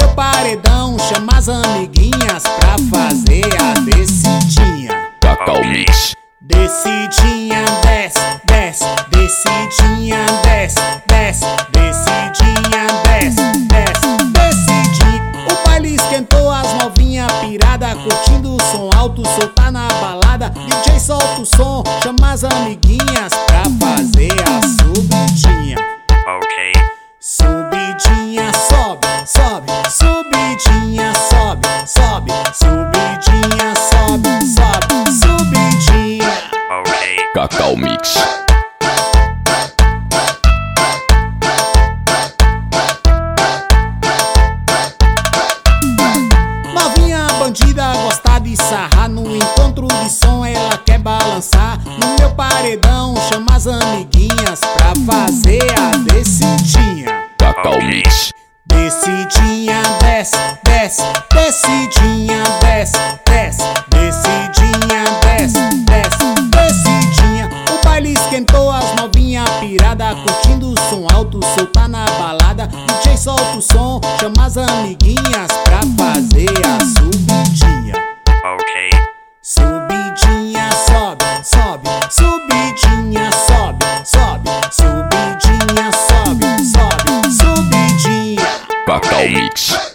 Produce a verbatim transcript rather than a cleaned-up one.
paredão, chama as amiguinhas pra fazer a descidinha. Cacau Mix. Descidinha, desce, desce, descidinha, desce, desce, descidinha, desce, desce, descidinha. O baile esquentou, as novinhas pirada, curtindo o som alto, soltar na balada. D J solta o som, chama as amiguinhas pra fazer a subidinha. Ok. Subidinha, sobe, sobe, subidinha, sobe, sobe, subidinha, sobe, sobe, subidinha. Ok. Cacau Mix. Novinha bandida gosta de sarrar, no encontro de som ela quer balançar. No meu paredão chama as amiguinhas pra fazer a descidinha. Cacau Mix. Descidinha, desce, desce, descidinha, desce, desce, descidinha, desce, desce, descidinha. O baile esquentou, as novinha pirada, curtindo o som alto, soltar na balada. D J solta o som, chama as amiguinhas pra fazer a subidinha. Ok. Subidinha, sobe, sobe, subidinha, sobe, sobe, subidinha, sobe, sobe, subidinha. Cacau Mix.